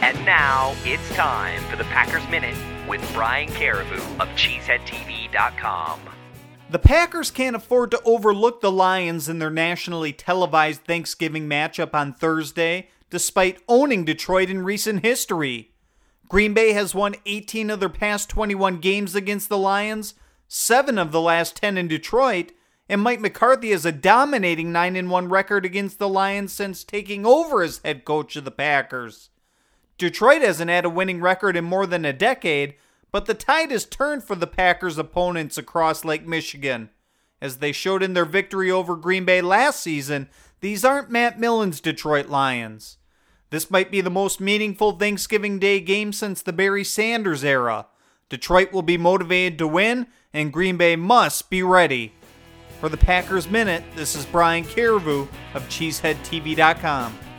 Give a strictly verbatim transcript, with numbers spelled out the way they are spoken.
And now it's time for the Packers Minute with Brian Caribou of Cheesehead T V dot com. The Packers can't afford to overlook the Lions in their nationally televised Thanksgiving matchup on Thursday, despite owning Detroit in recent history. Green Bay has won eighteen of their past twenty-one games against the Lions, seven of the last ten in Detroit, and Mike McCarthy has a dominating nine and one record against the Lions since taking over as head coach of the Packers. Detroit hasn't had a winning record in more than a decade, but the tide has turned for the Packers' opponents across Lake Michigan. As they showed in their victory over Green Bay last season, these aren't Matt Millen's Detroit Lions. This might be the most meaningful Thanksgiving Day game since the Barry Sanders era. Detroit will be motivated to win, and Green Bay must be ready. For the Packers Minute, this is Brian Caribou of Cheesehead T V dot com.